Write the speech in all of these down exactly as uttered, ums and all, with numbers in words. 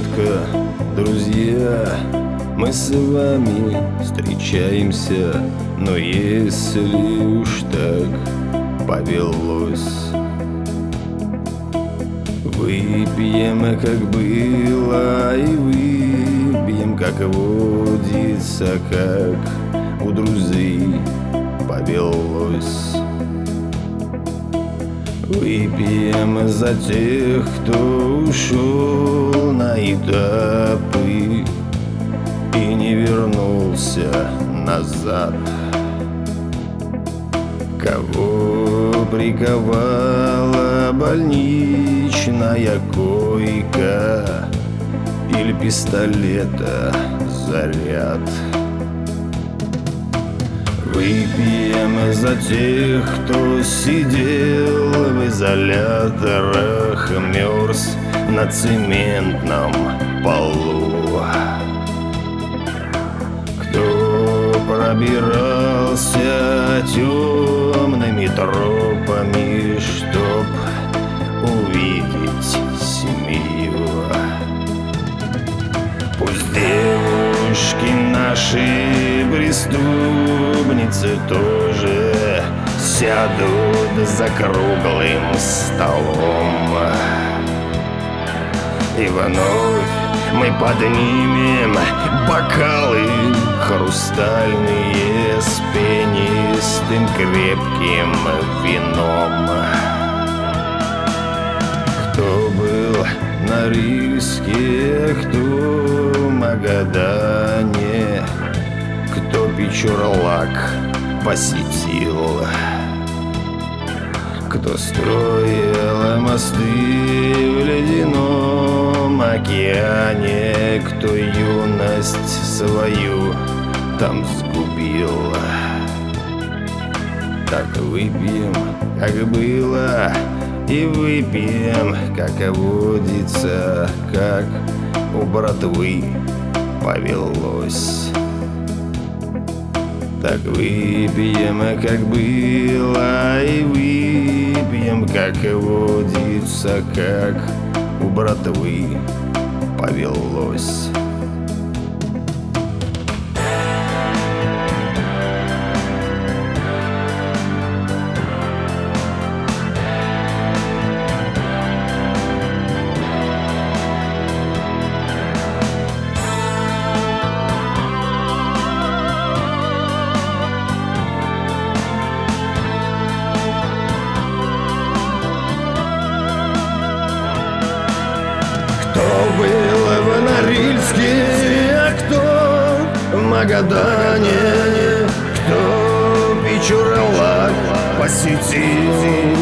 редко, друзья, мы с вами встречаемся, но если уж так повелось, выпьем, как было, и выпьем, как водится, как у друзей повелось. Выпьем за тех, кто ушел на этапы и не вернулся назад, кого приковала больничная койка или пистолета заряд. Выпьем за тех, кто сидел в изоляторах, мерз на цементном полу, кто пробирался темными тропами, чтоб увидеть семью. Пусть девушки наши преступницы тоже сядут за круглым столом, и вновь мы поднимем бокалы хрустальные с пенистым крепким вином. Кто был на риске, кто в Магадане, кто Печорлак посетил, кто строил мосты в ледяном океане, кто юность свою там сгубил. Так выпьем, как было, и выпьем, как водится, как у братвы повелось. Так выпьем, как было, и выпьем, как водится, как у братвы повелось. Кто был в Норильске, а кто в Магадане, кто Печорлак посетил,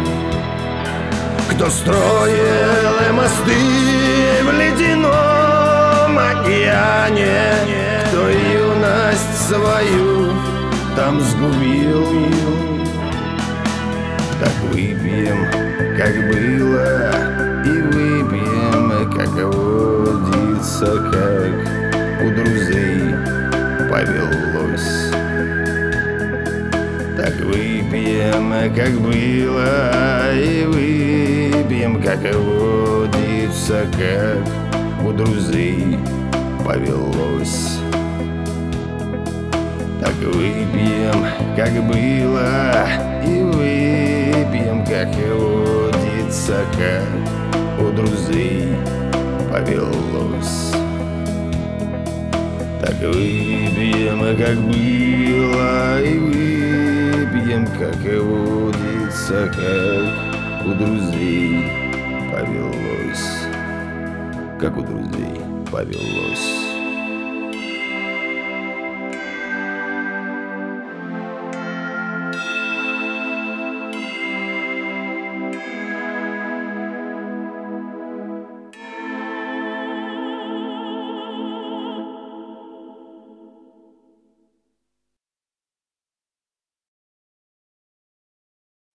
кто строил мосты в ледяном океане, кто юность свою там сгубил. Так выпьем, как было, и выпьем, как водится, как у друзей повелось. Так выпьем, как было, и выпьем, как водится, как у друзей повелось. Так выпьем, как было, и выпьем, как водится, как у друзей повелось. Так выпьем, как было, и выпьем, как водится, как у друзей повелось. Как у друзей повелось.